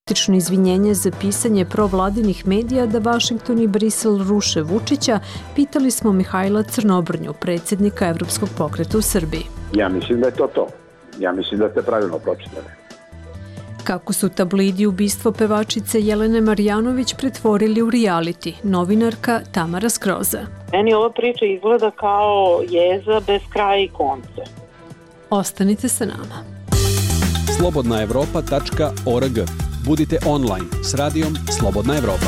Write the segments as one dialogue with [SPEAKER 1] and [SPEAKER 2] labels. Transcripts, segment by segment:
[SPEAKER 1] izvinjenje za pisanje provladinih medija da Vašington i Brisel ruše Vučića, pitali smo Mihajla Crnobrnju, predsjednika Evropskog pokreta u Srbiji.
[SPEAKER 2] Ja mislim da je to. Ja mislim da ste pravilno pročitali.
[SPEAKER 1] Kako su tabloidi ubistvo pevačice Jelene Marjanović pretvorili u reality, novinarka Tamara Skroza.
[SPEAKER 3] Meni ova priča izgleda kao jeza bez kraja i konca.
[SPEAKER 1] Ostanite sa nama.
[SPEAKER 4] Slobodnaevropa.org. Budite online s radijom Slobodna Evropa.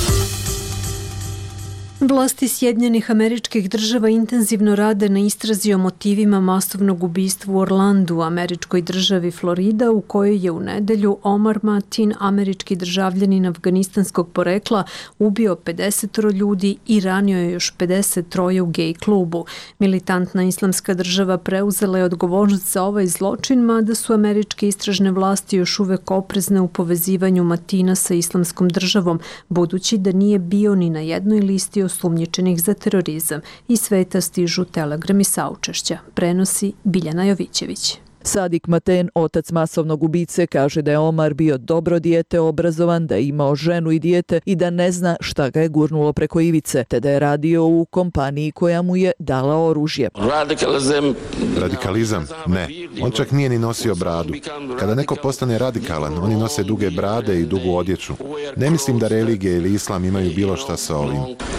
[SPEAKER 1] Vlasti Sjedinjenih Američkih Država intenzivno rade na istrazi o motivima masovnog ubistva u Orlandu, američkoj državi Florida, u kojoj je u nedelju Omar Mateen, američki državljanin afganistanskog porekla, ubio 50 ljudi i ranio je još 53 u gej klubu. Militantna Islamska država preuzela je odgovornost za ovaj zločin, mada su američke istražne vlasti još uvek oprezne u povezivanju Mateena sa Islamskom državom, budući da nije bio ni na jednoj listi osumnjičenih za terorizam. Iz sveta stižu telegrami saučešća. Prenosi Biljana Jovićević.
[SPEAKER 5] Sadik Mateen, otac masovnog ubice, kaže da je Omar bio dobro dijete, obrazovan, da je imao ženu i dijete i da ne zna šta ga je gurnulo preko ivice, te da je radio u kompaniji koja mu je dala oružje.
[SPEAKER 6] Radikalizam? Ne. On čak nije ni nosio bradu. Kada neko postane radikalan, oni nose duge brade i dugu odjeću. Ne mislim da religija ili islam imaju bilo šta sa ovim.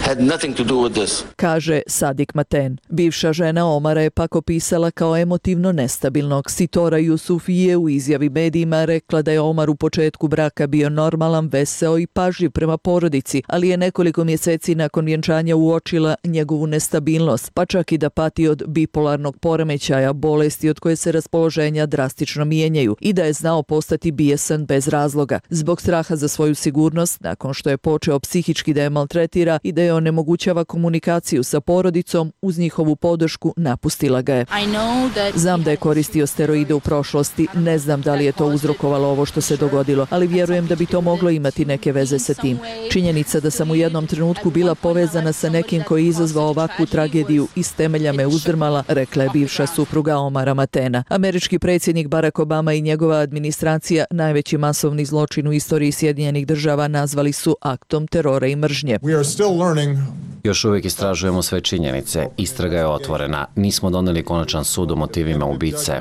[SPEAKER 5] Kaže Sadik Mateen. Bivša žena Omara je pak opisala kao emotivno nestabilnog. Sitora Jusufije u izjavi medijima rekla da je Omar u početku braka bio normalan, veseo i pažljiv prema porodici, ali je nekoliko mjeseci nakon vjenčanja uočila njegovu nestabilnost, pa čak i da pati od bipolarnog poremećaja, bolesti od koje se raspoloženja drastično mijenjaju i da je znao postati bijesan bez razloga. Zbog straha za svoju sigurnost, nakon što je počeo psihički da je maltretira i da je onemogućava komunikaciju sa porodicom, uz njihovu podršku napustila ga je. Znam da je koristio steroide u prošlosti, ne znam da li je to uzrokovalo ovo što se dogodilo, ali vjerujem da bi to moglo imati neke veze sa tim. Činjenica da sam u jednom trenutku bila povezana sa nekim koji je izazvao ovakvu tragediju iz temelja me uzdrmala, rekla je bivša supruga Omara Mateena. Američki predsjednik Barack Obama i njegova administracija najveći masovni zločin u istoriji Sjedinjenih Država nazvali su aktom terora i mržnje.
[SPEAKER 7] Još uvijek istražujemo sve činjenice. Istraga je otvorena. Nismo doneli konačan sud o motivima ubice.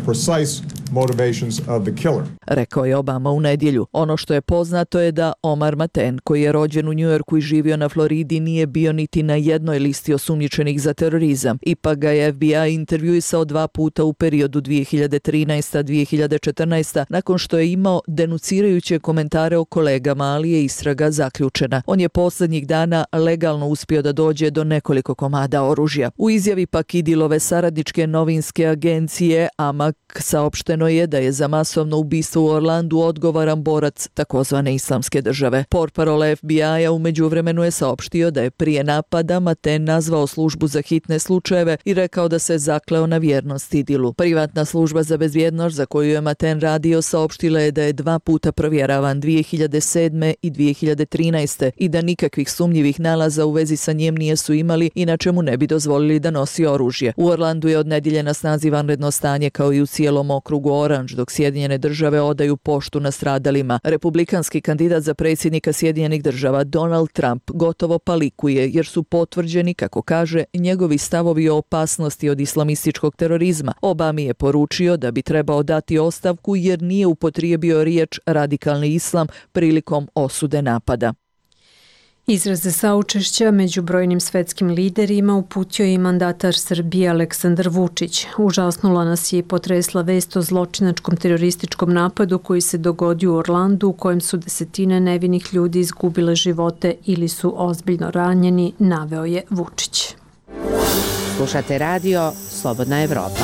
[SPEAKER 5] Rekao je Obama u nedjelju. Ono što je poznato je da Omar Mateen, koji je rođen u Njujorku i živio na Floridi, nije bio niti na jednoj listi osumnjičenih za terorizam. Ipak ga je FBI intervjuisao 2 puta u periodu 2013-2014, nakon što je imao denucirajuće komentare o kolegama, ali je istraga zaključena. On je posljednjih dana legalno uspio da dođe do nekoliko komada oružja. U izjavi pak Idilove saradničke novinske agencije AMAK saopšteno je da je za masovno ubistvo u Orlandu odgovoran borac takozvane Islamske države. Portparol FBI-a u međuvremenu je saopštio da je prije napada Mateen nazvao službu za hitne slučajeve i rekao da se zakleo na vjernost Idilu. Privatna služba za bezbjednost za koju je Mateen radio saopštila je da je 2 puta provjeravan 2007. i 2013. i da nikakvih sumnjivih nalaza u vezi sa njim nisu imali, inače mu ne bi dozvolili da nosi oružje. U Orlandu je od nedjelje na snazi vanredno stanje kao i u cijelom okrugu Orange, dok Sjedinjene Države odaju poštu nastradalima. Republikanski kandidat za predsjednika Sjedinjenih Država Donald Trump gotovo palikuje jer su potvrđeni, kako kaže, njegovi stavovi o opasnosti od islamističkog terorizma. Obami je poručio da bi trebao dati ostavku jer nije upotrijebio riječ radikalni islam prilikom osude napada.
[SPEAKER 1] Izraze saučešća među brojnim svetskim liderima uputio je i mandatar Srbije Aleksandar Vučić. Užasnula nas je i potresla vest o zločinačkom terorističkom napadu koji se dogodio u Orlandu, u kojem su desetine nevinih ljudi izgubile živote ili su ozbiljno ranjeni, naveo je Vučić.
[SPEAKER 8] Slušate radio Slobodna Evropa.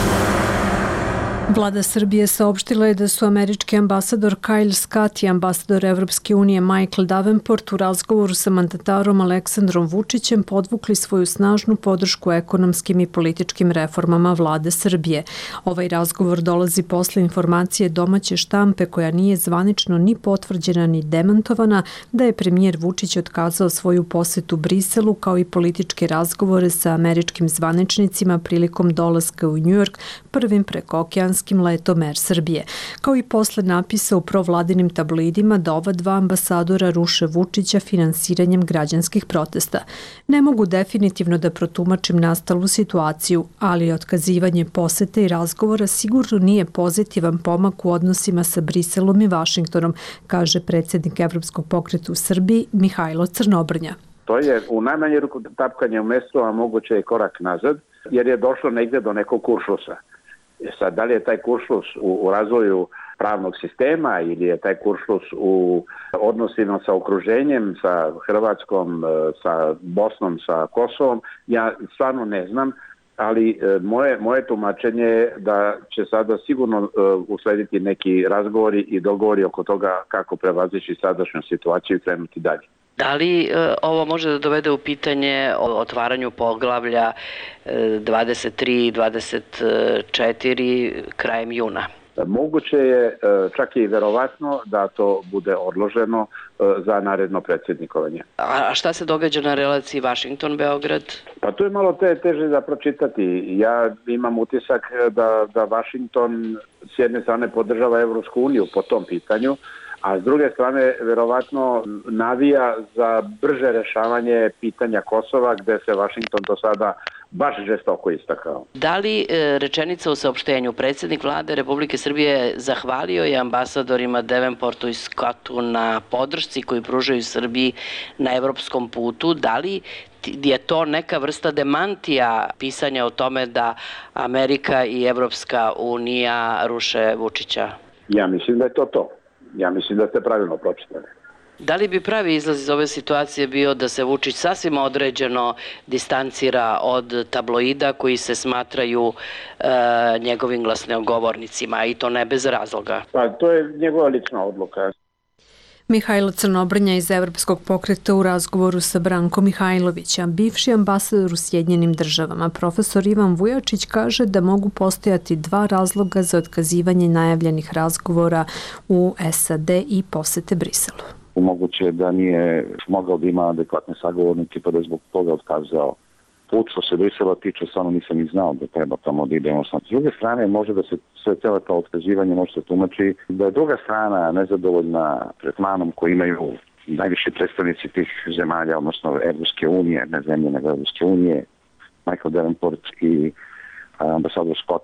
[SPEAKER 1] Vlada Srbije saopštila je da su američki ambasador Kyle Scott i ambasador Evropske unije Michael Davenport u razgovoru sa mandatarom Aleksandrom Vučićem podvukli svoju snažnu podršku ekonomskim i političkim reformama vlade Srbije. Ovaj razgovor dolazi posle informacije domaće štampe koja nije zvanično ni potvrđena ni demantovana da je premijer Vučić otkazao svoju posetu Briselu kao i političke razgovore sa američkim zvaničnicima prilikom dolaska u Njujork prvim prekookeanskim amerikanskim letom Air Srbije, kao i posle napisa u provladinim tabloidima da ova dva ambasadora ruše Vučića finansiranjem građanskih protesta. Ne mogu definitivno da protumačim nastalu situaciju, ali otkazivanje posete i razgovora sigurno nije pozitivan pomak u odnosima sa Briselom i Vašingtonom, kaže predsjednik Evropskog pokreta u Srbiji Mihajlo Crnobrnja.
[SPEAKER 2] To je u najmanju ruku tapkanje u mestu, a moguće i korak nazad, jer je došlo negde do nekog kuršlusa. Sad, da li je taj kuršlus u razvoju pravnog sistema ili je taj kuršlus u odnosima sa okruženjem, sa Hrvatskom, sa Bosnom, sa Kosovom, ja stvarno ne znam, ali moje tumačenje je da će sada sigurno uslediti neki razgovori i dogovori oko toga kako prevazići sadašnju situaciju i krenuti dalje.
[SPEAKER 9] Da li ovo može da dovede u pitanje o otvaranju poglavlja 23 i 24 krajem juna?
[SPEAKER 2] Moguće je, čak i verovatno, da to bude odloženo za naredno predsjednikovanje.
[SPEAKER 9] A šta se događa na relaciji Vašington-Beograd?
[SPEAKER 2] Pa tu je malo teže da pročitati. Ja imam utisak da Vašington s jedne strane podržava Evropsku uniju po tom pitanju, a s druge strane verovatno navija za brže rešavanje pitanja Kosova, gde se Vašington do sada baš žestoko istakao.
[SPEAKER 9] Da li rečenica u saopštenju predsjednik vlade Republike Srbije zahvalio je ambasadorima Davenportu i Scottu na podršci koju pružaju Srbiji na evropskom putu? Da li je to neka vrsta demantija pisanja o tome da Amerika i Evropska unija ruše Vučića?
[SPEAKER 2] Ja mislim da je to. Ja mislim da ste pravilno pročitali.
[SPEAKER 9] Da li bi pravi izlaz iz ove situacije bio da se Vučić sasvim određeno distancira od tabloida koji se smatraju njegovim glasnogovornicima i to ne bez razloga?
[SPEAKER 2] Pa to je njegova lična odluka.
[SPEAKER 1] Mihajlo Crnobrnja iz Evropskog pokreta u razgovoru sa Brankom Mihajlovićem. Bivši ambasador u Sjedinjenim državama, profesor Ivan Vujačić, kaže da mogu postojati dva razloga za otkazivanje najavljenih razgovora u SAD i posete Briselu.
[SPEAKER 10] Moguće da nije mogao da ima adekvatne sagovornike pa da je zbog toga otkazao put. Što se Brisela tiče, stvarno nisam ni znao da treba tamo da idemo. S druge strane, može da se sve cijelo to otkazivanje može se tumači da je druga strana nezadovoljna tretmanom koji imaju najviši predstavnici tih zemalja, odnosno Evropske unije, ne zemlje nego Evropske unije, Michael Davenport i ambasador Scott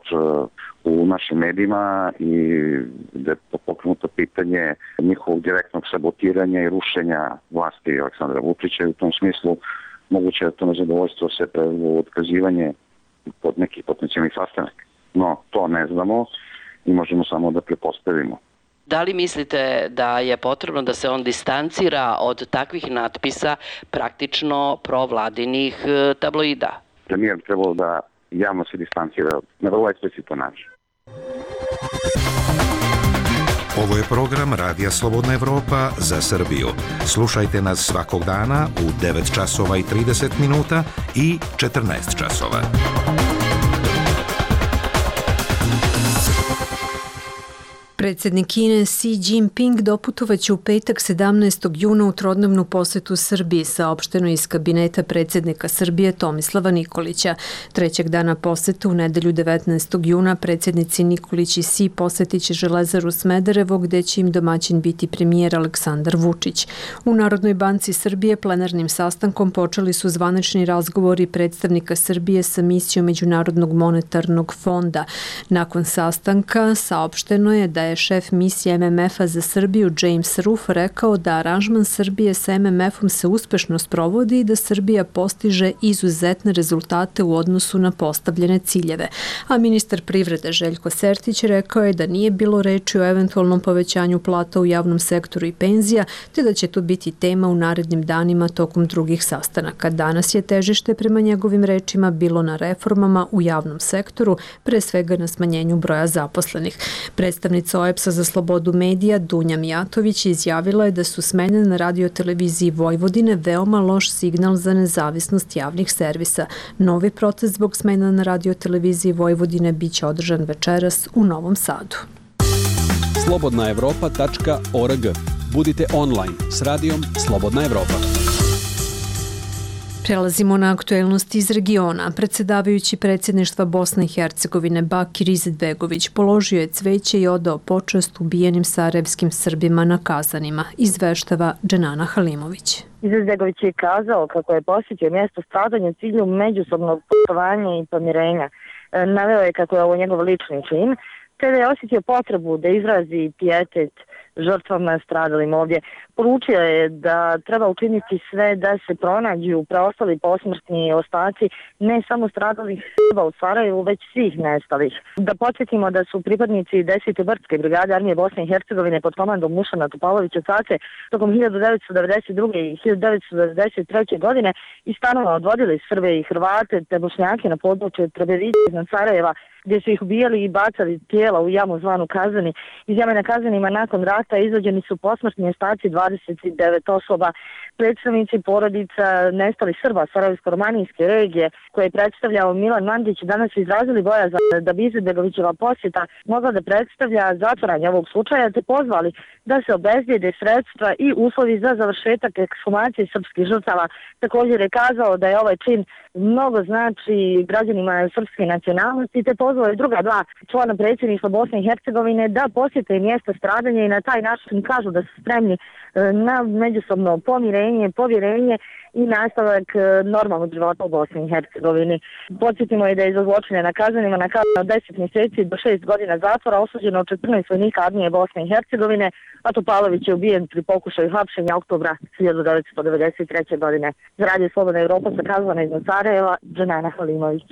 [SPEAKER 10] u našim medijima i da je pokrenuto pitanje njihovog direktnog sabotiranja i rušenja vlasti Aleksandra Vučića i u tom smislu moguće je to nezadovoljstvo se prevelo otkazivanje pod neki potencijalni sastanak. No, to ne znamo i možemo samo da pretpostavimo.
[SPEAKER 9] Da li mislite da je potrebno da se on distancira od takvih natpisa praktično provladinih tabloida?
[SPEAKER 10] Premijer trebalo da javno se distancira na vrlo eksplicitan način.
[SPEAKER 11] Ovo je program Radija Slobodna Evropa za Srbiju. Slušajte nas svakog dana u 9 časova i 30 minuta i 14 časova.
[SPEAKER 1] Predsjednik Kine Xi Jinping doputovaće u petak 17. juna u trodnevnu posetu Srbiji, saopšteno iz kabineta predsjednika Srbije Tomislava Nikolića. Trećeg dana posete u nedelju 19. juna predsjednici Nikolić i Xi posetit će Železaru Smederevo, gde će im domaćin biti premijer Aleksandar Vučić. U Narodnoj banci Srbije plenarnim sastankom počeli su zvanični razgovori predstavnika Srbije sa misijom Međunarodnog monetarnog fonda. Nakon sastanka saopšteno je da je šef misije MMF-a za Srbiju James Ruff rekao da aranžman Srbije sa MMF-om se uspešno sprovodi i da Srbija postiže izuzetne rezultate u odnosu na postavljene ciljeve. A ministar privrede Željko Sertić rekao je da nije bilo reči o eventualnom povećanju plata u javnom sektoru i penzija, te da će to biti tema u narednim danima tokom drugih sastanaka. Danas je težište prema njegovim rečima bilo na reformama u javnom sektoru, pre svega na smanjenju broja zaposlenih. Predstavnica OEBS-a za slobodu medija Dunja Mijatović izjavila je da su smene na radioteleviziji Vojvodine veoma loš signal za nezavisnost javnih servisa. Novi protest zbog smena na radioteleviziji Vojvodine biće održan večeras u Novom Sadu.
[SPEAKER 4] slobodnaevropa.org. Budite online s radijom Slobodna Evropa.
[SPEAKER 1] Prelazimo na aktuelnosti iz regiona. Predsjedavajući predsjedništva Bosne i Hercegovine Bakir Izetbegović položio je cveće i odao počast ubijenim sarajevskim Srbima na Kazanima, izveštava Dženana Halimović.
[SPEAKER 12] Izetbegović je kazao kako je posjetio mjesto stradanja u cilju međusobnog poštovanja i pomirenja. Naveo je kako je ovo njegov lični čin, te da je osjetio potrebu da izrazi pijetet žrtvama stradalim ovdje. Poručio je da treba učiniti sve da se pronađu preostali posmrtni ostaci ne samo stradalih Srba u Sarajevu, već svih nestalih. Da podsjetimo da su pripadnici 10. brdske brigade armije Bosne i Hercegovine pod komandom Nušana Topalovića Cace tokom 1992. i 1993. godine iz stanova odvodili Srbe i Hrvate te Bošnjake na području Trebevića iznad Sarajeva, gdje su ih ubijali i bacali tijela u jamu zvanu Kazani. Iz jame na Kazanima nakon rata izvođeni su posmrtni ostaci 29 osoba. Predstavnici porodica nestalih Srba Sarajevsko-romanijske regije, koje je predstavljao Milan Mandić, danas su izrazili bojazan da bi Izetbegovićeva posjeta mogla da predstavlja zatvaranje ovog slučaja, te pozvali da se obezbijede sredstva i uslovi za završetak ekshumacije srpskih žrtava. Također je kazao da je ovaj čin mnogo znači građanima srpske nacionalnosti, te pozvao je druga dva člana predsjedništva Bosne i Hercegovine da posjete mjesta stradanja i na taj način kažu da su spremni na međusobno pomirenje, povjerenje i nastavak normalnog života u Bosni i Hercegovini. Podsjetimo je da je za zločine na Kazanima na kaznu od 10 mjeseci do 6 godina zatvora osuđeno 14 vojnika armije Bosne i Hercegovine, a Topalović je ubijen pri pokušaju hapšenja oktobra 1993. godine. Za Radio Slobodna Evropa sa Kazana iznad Sarajeva, Dženana Halimović.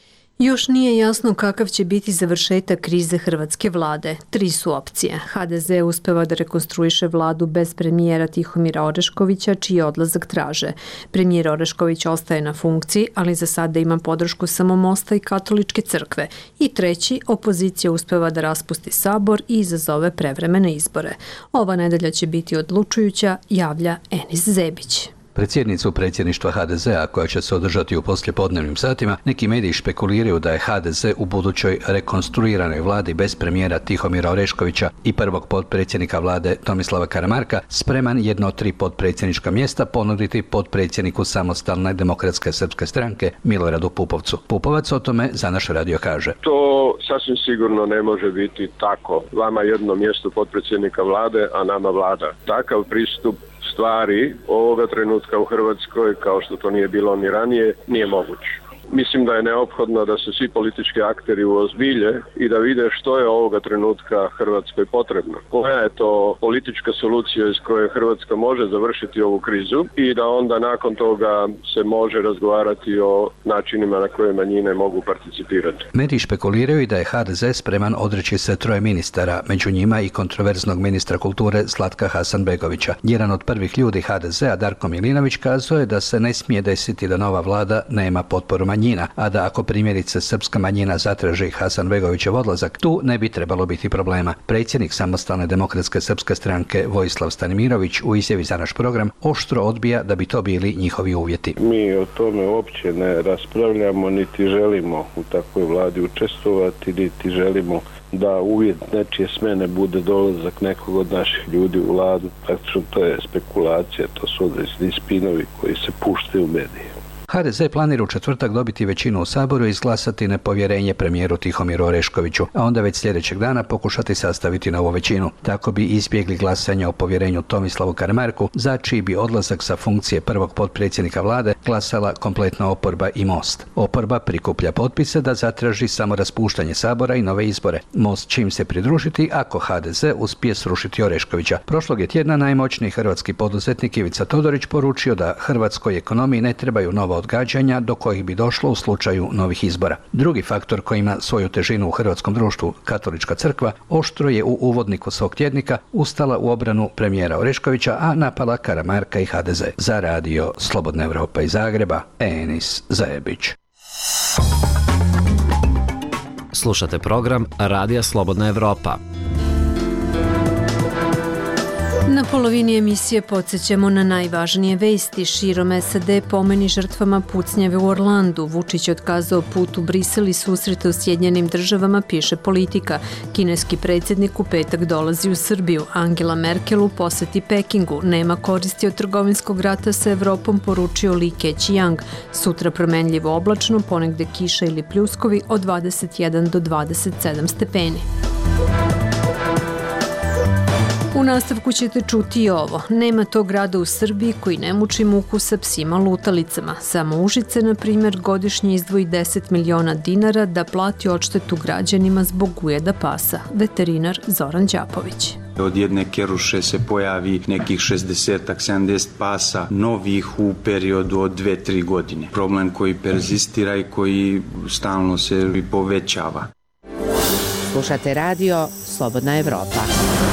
[SPEAKER 1] Još nije jasno kakav će biti završetak krize hrvatske vlade. 3 su opcije. HDZ uspeva da rekonstruiše vladu bez premijera Tihomira Oreškovića, čiji odlazak traže. Premijer Orešković ostaje na funkciji, ali za sada ima podršku samo Mosta i Katoličke crkve. I 3. opozicija uspeva da raspusti sabor i izazove prevremene izbore. Ova nedelja će biti odlučujuća, javlja Enis Zebić.
[SPEAKER 13] Predsjednicu predsjedništva HDZ-a, koja će se održati u poslijepodnevnim satima, neki mediji špekuliraju da je HDZ u budućoj rekonstruiranoj vladi bez premijera Tihomira Oreškovića i prvog potpredsjednika vlade Tomislava Karamarka spreman jedno od 3 potpredsjednička mjesta ponuditi potpredsjedniku Samostalne demokratske srpske stranke Miloradu Pupovcu. Pupovac o tome za naš radio kaže:
[SPEAKER 14] To sasvim sigurno ne može biti tako. Vama jedno mjesto potpredsjednika vlade, a nama vlada. Takav pristup stvari ovoga trenutka u Hrvatskoj, kao što to nije bilo ni ranije, nije moguć. Mislim da je neophodno da se svi politički akteri uozbilje i da vide što je ovoga trenutka Hrvatskoj potrebno. Koja je to politička solucija iz koje Hrvatska može završiti ovu krizu i da onda nakon toga se može razgovarati o načinima na koje manjine mogu participirati.
[SPEAKER 13] Mediji špekuliraju i da je HDZ spreman odreći se 3 ministara, među njima i kontroverznog ministra kulture Zlatka Hasanbegovića. Jedan od prvih ljudi HDZ-a, Darko Milinović, kazao je da se ne smije desiti da nova vlada nema potporu manjina, a da ako primjerice srpska manjina zatraži Hasanbegovićev odlazak, tu ne bi trebalo biti problema. Predsjednik Samostalne demokratske srpske stranke Vojislav Stanimirović u izjavi za naš program oštro odbija da bi to bili njihovi uvjeti.
[SPEAKER 15] Mi o tome uopće ne raspravljamo, niti želimo u takvoj vladi učestvovati, niti želimo da uvjet nečije smjene bude dolazak nekog od naših ljudi u vladu. Praktično to je spekulacija, to su određeni spinovi koji se puštaju u medije.
[SPEAKER 13] HDZ planira u četvrtak dobiti većinu u Saboru i izglasati nepovjerenje premijeru Tihomiru Oreškoviću, a onda već sljedećeg dana pokušati sastaviti novu većinu. Tako bi izbjegli glasanje o povjerenju Tomislavu Karamarku, za čiji bi odlazak sa funkcije prvog potpredsjednika vlade glasala kompletna oporba i Most. Oporba prikuplja potpise da zatraži samo raspuštanje Sabora i nove izbore. Most čim se pridružiti ako HDZ uspije srušiti Oreškovića. Prošlog je tjedna najmoćniji hrvatski poduzetnik Ivica Todorić poručio da hrvatskoj ekonomiji ne trebaju nova odgađanja do kojih bi došlo u slučaju novih izbora. Drugi faktor koji ima svoju težinu u hrvatskom društvu, Katolička crkva, oštro je u uvodniku svog tjednika ustala u obranu premijera Oreškovića, a napala Karamarka i HDZ. Za radio Slobodna Evropa iz Zagreba, Enis Zajebić.
[SPEAKER 7] Slušate program Radija Slobodna Evropa.
[SPEAKER 1] Na polovini emisije podsjećamo na najvažnije vesti. Širom SAD pomeni žrtvama pucnjave u Orlandu. Vučić otkazao put u Brisel i susrete u Sjedinjenim državama, piše Politika. Kineski predsjednik u petak dolazi u Srbiju. Angela Merkel u poseti Pekingu. Nema koristi od trgovinskog rata sa Evropom, poručio Li Keqiang. Sutra promenljivo oblačno, ponegde kiša ili pljuskovi od 21 do 27 stepeni. U nastavku ćete čuti i ovo. Nema tog grada u Srbiji koji ne muči muku sa psima lutalicama. Samo Užice, na primjer, godišnje izdvoji 10 miliona dinara da plati odštetu građanima zbog ujeda pasa. Veterinar Zoran Đapović.
[SPEAKER 16] Od jedne keruše se pojavi nekih 60-70 pasa novih u periodu od 2-3 godine. Problem koji perzistira i koji stalno se povećava.
[SPEAKER 8] Slušate radio Slobodna Evropa.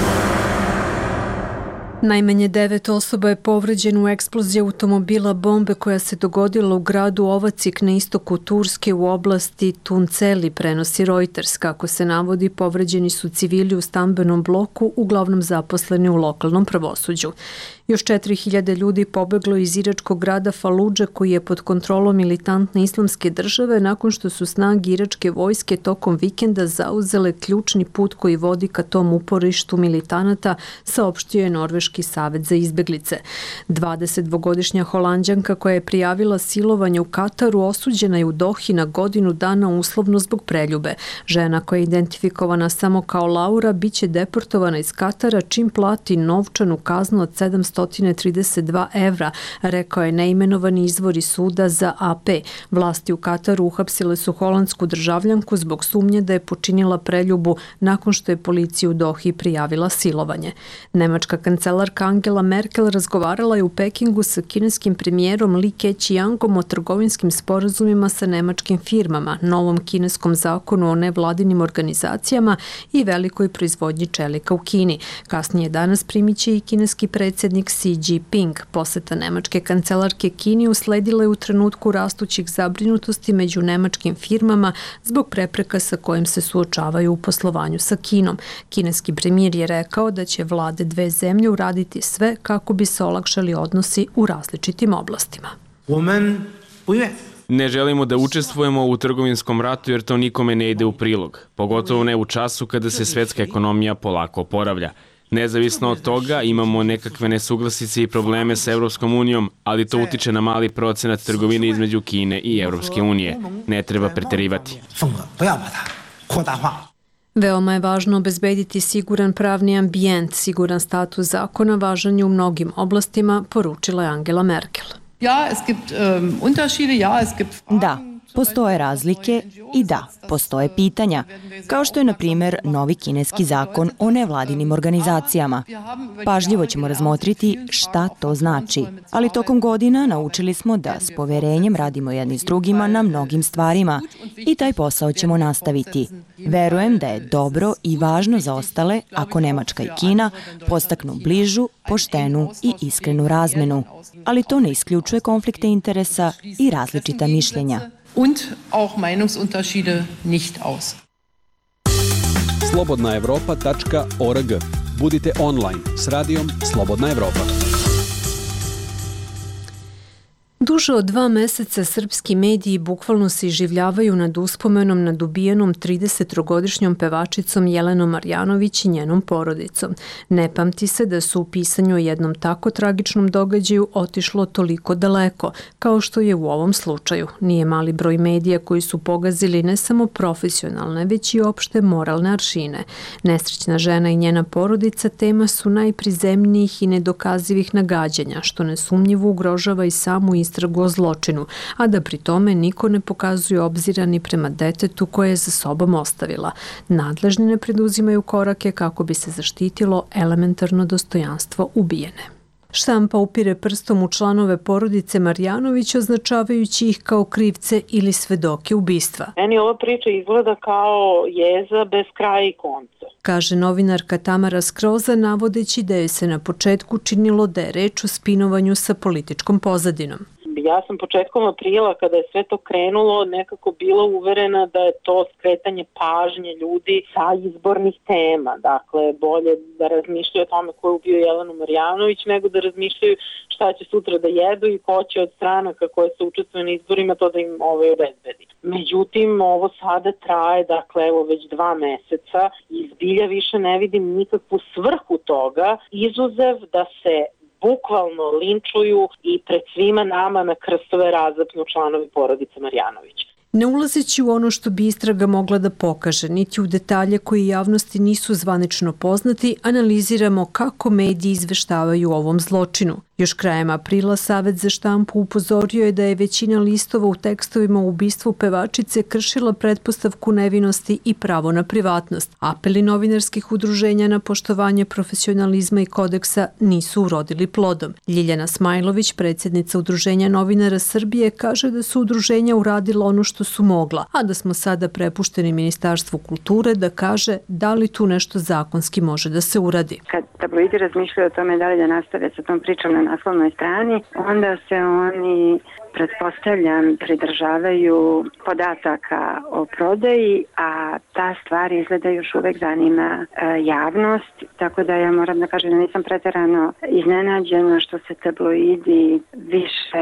[SPEAKER 1] Najmanje 9 osoba je povređeno u eksploziji automobila bombe koja se dogodila u gradu Ovacik na istoku Turske u oblasti Tunceli, prenosi Reuters. Kako se navodi, povređeni su civili u stambenom bloku, uglavnom zaposleni u lokalnom pravosuđu. Još 4000 ljudi pobeglo iz iračkog grada Faludže koji je pod kontrolom militantne islamske države nakon što su snage iračke vojske tokom vikenda zauzele ključni put koji vodi ka tom uporištu militanata, saopštio je Norveški savet za izbeglice. 22-godišnja Holanđanka koja je prijavila silovanje u Kataru osuđena je u Dohi na godinu dana uslovno zbog preljube. Žena koja je identifikovana samo kao Laura biće deportovana iz Katara čim plati novčanu kaznu od 732 evra, rekao je neimenovani izvor iz suda za AP. Vlasti u Kataru uhapsile su holandsku državljanku zbog sumnje da je počinila preljubu nakon što je policiji u Dohi prijavila silovanje. Nemačka kancelarka Angela Merkel razgovarala je u Pekingu sa kineskim premijerom Li Keqiangom o trgovinskim sporazumima sa nemačkim firmama, novom kineskom zakonu o nevladinim organizacijama i velikoj proizvodnji čelika u Kini. Kasnije danas primiće i kineski predsjednik Xi Jinping. Poseta nemačke kancelarke Kini usledila je u trenutku rastućih zabrinutosti među nemačkim firmama zbog prepreka sa kojim se suočavaju u poslovanju sa Kinom. Kineski premijer je rekao da će vlade dve zemlje uraditi sve kako bi se olakšali odnosi u različitim oblastima.
[SPEAKER 17] Ne želimo da učestvujemo u trgovinskom ratu jer to nikome ne ide u prilog, pogotovo ne u času kada se svetska ekonomija polako oporavlja. Nezavisno od toga imamo nekakve nesuglasice i probleme sa Evropskom unijom, ali to utiče na mali procenat trgovine između Kine i Evropske unije. Ne treba preterivati.
[SPEAKER 1] Veoma je važno obezbediti siguran pravni ambijent, siguran status zakona važan je u mnogim oblastima, poručila je Angela Merkel.
[SPEAKER 18] Da, postoje razlike i da, postoje pitanja, kao što je, na primjer, novi kineski zakon o nevladinim organizacijama. Pažljivo ćemo razmotriti šta to znači, ali tokom godina naučili smo da s poverenjem radimo jedni s drugima na mnogim stvarima i taj posao ćemo nastaviti. Verujem da je dobro i važno za ostale ako Nemačka i Kina postaknu bližu, poštenu i iskrenu razmenu, ali to ne isključuje konflikte interesa i različita mišljenja.
[SPEAKER 19] Und auch Meinungsunterschiede nicht aus.
[SPEAKER 4] slobodnaevropa.org. Budite online s radijom Slobodna Evropa.
[SPEAKER 1] Duže od 2 meseca srpski mediji bukvalno se iživljavaju nad uspomenom nad ubijenom 33-godišnjom pevačicom Jelenom Marjanović i njenom porodicom. Ne pamti se da su u pisanju o jednom tako tragičnom događaju otišlo toliko daleko, kao što je u ovom slučaju. Nije mali broj medija koji su pogazili ne samo profesionalne, već i opšte moralne aršine. Nesrećna žena i njena porodica tema su najprizemnijih i nedokazivih nagađanja, što nesumnjivo ugrožava i samu istragu o zločinu, a da pri tome niko ne pokazuje obzira ni prema detetu koje je za sobom ostavila. Nadležni ne preduzimaju korake kako bi se zaštitilo elementarno dostojanstvo ubijene. Štampa upire prstom u članove porodice Marjanović, označavajući ih kao krivce ili svedoke ubistva.
[SPEAKER 3] Meni ova priča izgleda kao jeza bez kraja i konca,
[SPEAKER 1] kaže novinarka Tamara Skroza, navodeći da joj se na početku činilo da je reč o spinovanju sa političkom pozadinom.
[SPEAKER 3] Ja sam početkom aprila, kada je sve to krenulo, nekako bila uverena da je to skretanje pažnje ljudi sa izbornih tema. Dakle, bolje da razmišljaju o tome ko je ubio Jelenu Marjanović, nego da razmišljaju šta će sutra da jedu i ko će od stranaka koje se učestvuju na izborima to da im obezbedi. Međutim, ovo sada traje, dakle, evo već 2 meseca i zbilja više ne vidim nikakvu svrhu toga, izuzev da se bukvalno linčuju i pred svima nama na krstove razapnu članovi porodice Marjanović.
[SPEAKER 1] Ne ulazeći u ono što bi istraga mogla da pokaže, niti u detalje koji javnosti nisu zvanično poznati, analiziramo kako mediji izveštavaju o ovom zločinu. Još krajem aprila Savet za štampu upozorio je da je većina listova u tekstovima o ubistvu pevačice kršila pretpostavku nevinosti i pravo na privatnost. Apeli novinarskih udruženja na poštovanje profesionalizma i kodeksa nisu urodili plodom. Ljiljana Smajlović, predsjednica Udruženja novinara Srbije, kaže da su udruženja uradila ono što su mogla, a da smo sada prepušteni Ministarstvu kulture da kaže da li tu nešto zakonski može da se uradi.
[SPEAKER 20] Kad tabloidi razmišljaju o tome da li da nastave sa tom pričom na naslovnoj strani, onda se oni, pretpostavljam, pridržavaju podataka o prodaji, a ta stvar izgleda još uvek zanima javnost, tako da ja moram da kažem da nisam preterano iznenađena što se tabloidi više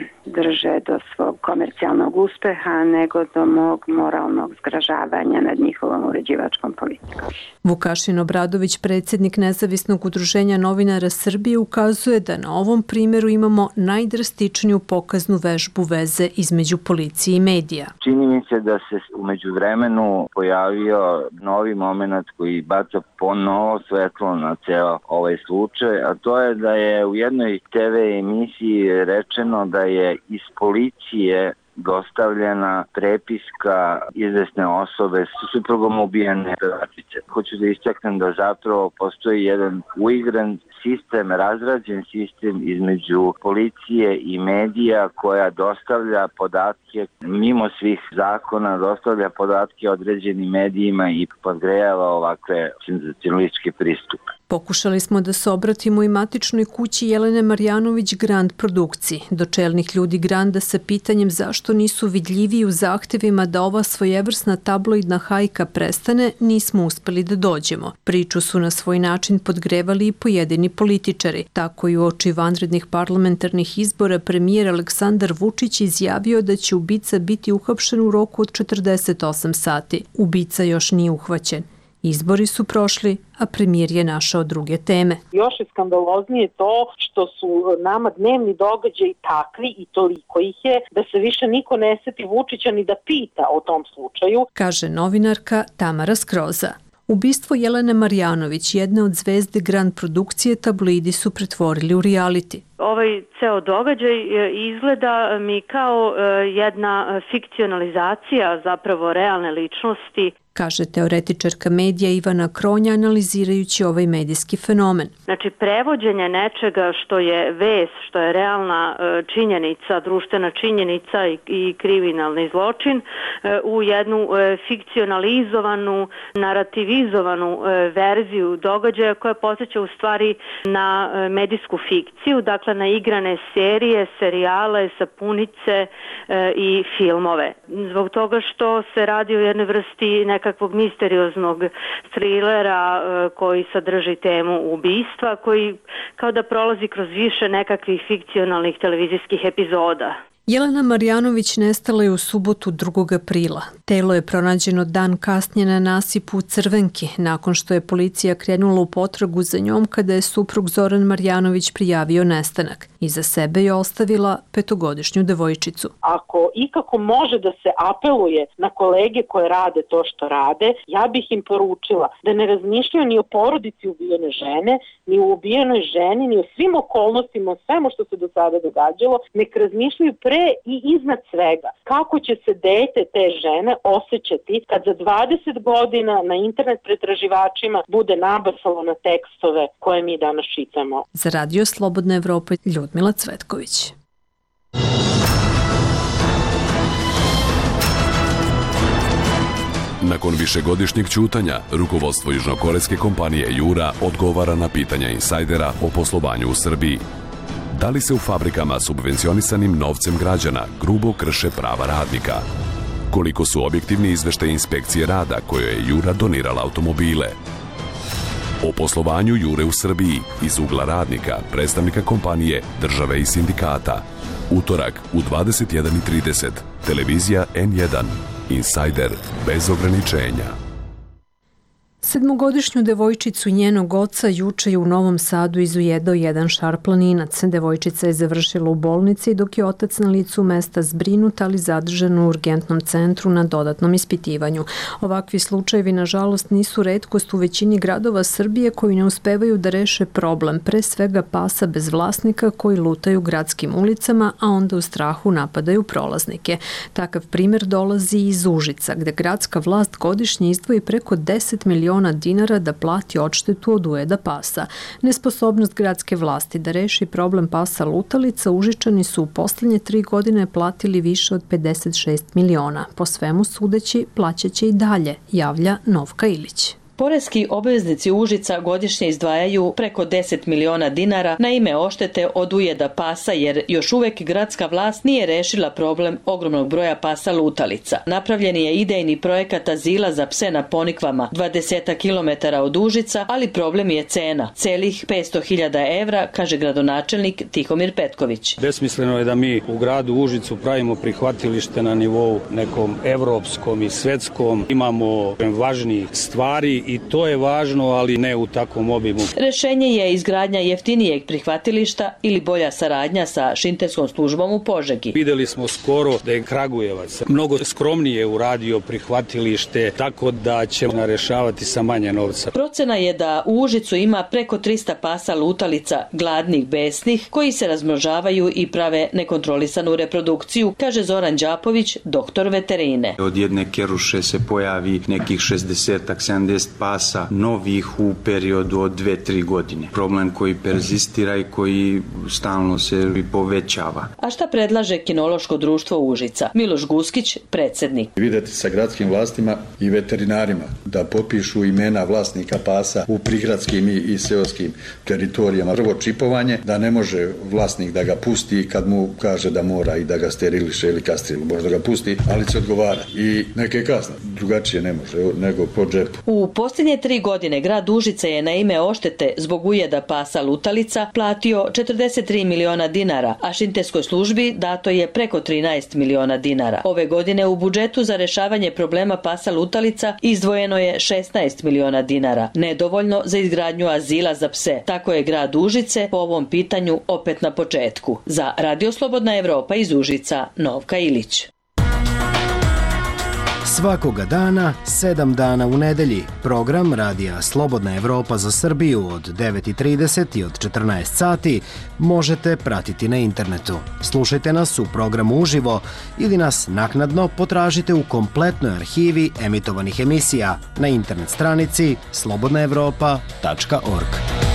[SPEAKER 20] drže do svog komercijalnog uspeha nego do mog moralnog zgražavanja nad njihovom uređivačkom politikom.
[SPEAKER 1] Vukašin Obradović, predsjednik Nezavisnog udruženja novinara Srbije, ukazuje da na ovom primjeru imamo najdrastičniju pokaznu vežbu veze između policije i medija.
[SPEAKER 21] Čini mi se da se u međuvremenu pojavio novi moment koji baca ponovo svetlo na ceo ovaj slučaj, a to je da je u jednoj TV emisiji rečeno da je iz policije dostavljena prepiska izvesne osobe sa suprugom ubijene pevačice. Hoću da istaknem da zapravo postoji jedan uigran sistem, razrađen sistem između policije i medija koja dostavlja podatke mimo svih zakona, dostavlja podatke određenim medijima i podgrejava ovakve senzacionalističke pristupe.
[SPEAKER 1] Pokušali smo da se obratimo i matičnoj kući Jelene Marjanović Grand produkciji, do čelnih ljudi Granda sa pitanjem zašto nisu vidljiviji u zahtevima da ova svojevrsna tabloidna hajka prestane, nismo uspeli da dođemo. Priču su na svoj način podgrevali i pojedini političari. Tako i uoči vanrednih parlamentarnih izbora premijer Aleksandar Vučić izjavio da će ubica biti uhapšen u roku od 48 sati. Ubica još nije uhvaćen. Izbori su prošli, a premijer je našao druge teme.
[SPEAKER 3] Još je skandaloznije to što su nama dnevni događaji takvi i toliko ih je da se više niko ne seti Vučića ni da pita o tom slučaju,
[SPEAKER 1] kaže novinarka Tamara Skroza. Ubistvo Jelene Marjanović, jedne od zvezde Grand produkcije, tabloidi su pretvorili u reality.
[SPEAKER 22] Ovaj ceo događaj izgleda mi kao jedna fikcionalizacija zapravo realne ličnosti,
[SPEAKER 1] kaže teoretičarka medija Ivana Kronja analizirajući ovaj medijski fenomen.
[SPEAKER 22] Znači prevođenje nečega što je vest, što je realna činjenica, društvena činjenica i kriminalni zločin u jednu fikcionalizovanu, narativizovanu verziju događaja koja podsjeća u stvari na medijsku fikciju, dakle na igrane serije, serijale, sapunice i filmove. Zbog toga što se radi o jednoj vrsti nekakvog misterioznog trilera koji sadrži temu ubistva, koji kao da prolazi kroz više nekakvih fikcionalnih televizijskih epizoda.
[SPEAKER 1] Jelena Marjanović nestala je u subotu 2. aprila. Telo je pronađeno dan kasnije na nasipu u Crvenki, nakon što je policija krenula u potragu za njom kada je suprug Zoran Marjanović prijavio nestanak. Iza sebe je ostavila 5-godišnju devojčicu.
[SPEAKER 3] Ako ikako može da se apeluje na kolege koje rade to što rade, ja bih im poručila da ne razmišljaju ni o porodici ubijene žene, ni o ubijenoj ženi, ni o svim okolnostima, o svemu što se do sada događalo, nek razmišljaju pre i iznad svega kako će se dete te žene osjećati kad za 20 godina na internet pretraživačima bude nabasalo na tekstove koje mi danas čitamo.
[SPEAKER 1] Za Radio Slobodna Evropa, Ljudmila Cvetković.
[SPEAKER 23] Nakon višegodišnjeg ćutanja, rukovodstvo južnokorejske kompanije Jura odgovara na pitanja insajdera o poslovanju u Srbiji. Da li se u fabrikama subvencionisanim novcem građana grubo krše prava radnika? Koliko su objektivni izveštaji inspekcije rada kojoj je Jura donirala automobile? O poslovanju Jure u Srbiji iz ugla radnika, predstavnika kompanije, države i sindikata. Utorak u 21:30. Televizija N1. Insider bez ograničenja.
[SPEAKER 1] Sedmogodišnju devojčicu i njenog oca juče je u Novom Sadu izujedao jedan šarplaninac. Devojčica je završila u bolnici dok je otac na licu mesta zbrinut, ali zadržan u urgentnom centru na dodatnom ispitivanju. Ovakvi slučajevi, nažalost, nisu retkost u većini gradova Srbije koji ne uspevaju da reše problem, pre svega pasa bez vlasnika koji lutaju gradskim ulicama, a onda u strahu napadaju prolaznike. Takav primer dolazi iz Užica, gde gradska vlast godišnje izdvoji preko 10 miliona dinara da plati odštetu od ujeda pasa. Nesposobnost gradske vlasti da reši problem pasa lutalica, Užičani su u poslednje 3 godine platili više od 56 miliona. Po svemu sudeći, plaćaće i dalje, javlja Novka Ilić.
[SPEAKER 2] Poreski obveznici Užica godišnje izdvajaju preko 10 miliona dinara na ime oštete od ujeda pasa, jer još uvek gradska vlast nije rešila problem ogromnog broja pasa lutalica. Napravljen je idejni projekat azila za pse na Ponikvama, 20 km od Užica, ali problem je cena. Celih 500.000 evra, kaže gradonačelnik Tihomir Petković.
[SPEAKER 5] Besmisleno je da mi u gradu Užicu pravimo prihvatilište na nivou nekom evropskom i svetskom. Imamo važnijih stvari i to je važno, ali ne u takvom obimu.
[SPEAKER 2] Rešenje je izgradnja jeftinijeg prihvatilišta ili bolja saradnja sa šintenskom službom u Požegi.
[SPEAKER 5] Videli smo skoro da je Kragujevac mnogo skromnije uradio prihvatilište, tako da ćemo rešavati sa manje novca.
[SPEAKER 2] Procena je da u Užicu ima preko 300 pasa lutalica, gladnih, besnih, koji se razmnožavaju i prave nekontrolisanu reprodukciju, kaže Zoran Đapović, doktor veterine.
[SPEAKER 16] Od jedne keruše se pojavi nekih 60-70 pasa novih u periodu od 2-3 godine. Problem koji perzistira i koji stalno se povećava.
[SPEAKER 2] A šta predlaže Kinološko društvo Užica? Miloš Guskić, predsjednik.
[SPEAKER 6] Videti sa gradskim vlastima i veterinarima da popišu imena vlasnika pasa u prigradskim i seoskim teritorijama. Prvo čipovanje, da ne može vlasnik da ga pusti kad mu kaže da mora i da ga steriliše ili kastrira. Možda ga pusti, ali će odgovara. I neke kazne. Drugačije ne može nego po džepu.
[SPEAKER 2] U posljednje 3 godine grad Užice je na ime oštete zbog ujeda pasa lutalica platio 43 miliona dinara, a šintenskoj službi dato je preko 13 miliona dinara. Ove godine u budžetu za rešavanje problema pasa lutalica izdvojeno je 16 miliona dinara, nedovoljno za izgradnju azila za pse. Tako je grad Užice po ovom pitanju opet na početku. Za Radio Slobodna Evropa iz Užica, Novka Ilić.
[SPEAKER 24] Svakoga dana, 7 dana u nedelji, program Radija Slobodna Evropa za Srbiju od 9:30 i od 14 sati možete pratiti na internetu. Slušajte nas u programu uživo ili nas naknadno potražite u kompletnoj arhivi emitovanih emisija na internet stranici slobodnaevropa.org.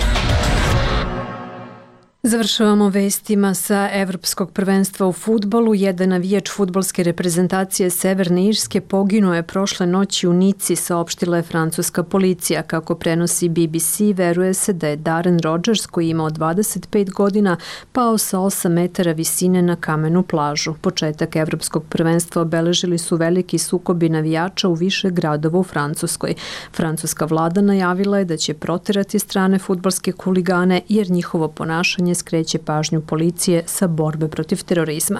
[SPEAKER 1] Završavamo vestima sa Evropskog prvenstva u fudbalu. Jedan navijač fudbalske reprezentacije Severne Irske poginuo je prošle noći u Nici, saopštila je francuska policija. Kako prenosi BBC, veruje se da je Darren Rodgers, koji je imao 25 godina, pao sa 8 metara visine na kamenu plažu. Početak Evropskog prvenstva obeležili su veliki sukobi navijača u više gradova u Francuskoj. Francuska vlada najavila je da će proterati strane fudbalske huligane jer njihovo ponašanje skreće pažnju policije sa borbe protiv terorizma.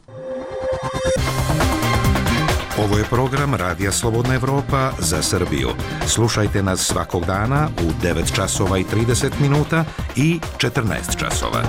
[SPEAKER 11] Ovo je program Radija Slobodna Evropa za Srbiju. Slušajte nas svakog dana u 9 časova i 30 minuta i 14 časova.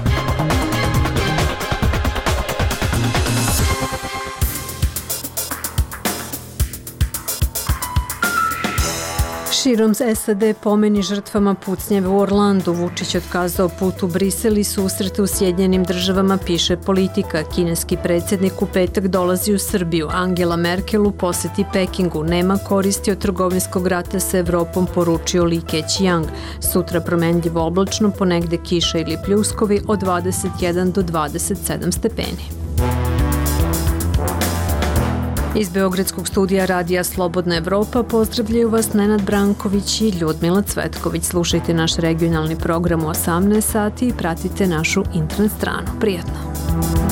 [SPEAKER 1] Širom SAD pomeni žrtvama pucnjeve u Orlandu. Vučić otkazao put u Brisel i susrete u Sjedinjenim državama, piše Politika. Kineski predsjednik u petak dolazi u Srbiju. Angela Merkel u poseti Pekingu. Nema koristi od trgovinskog rata sa Evropom, poručio Li Keqiang. Sutra promenljivo oblačno, ponegde kiša ili pljuskovi od 21 do 27 stepeni. Iz Beogradskog studija Radija Slobodna Evropa pozdravljaju vas Nenad Branković i Ljudmila Cvetković. Slušajte naš regionalni program u 18 sati i pratite našu internet stranu. Prijetno!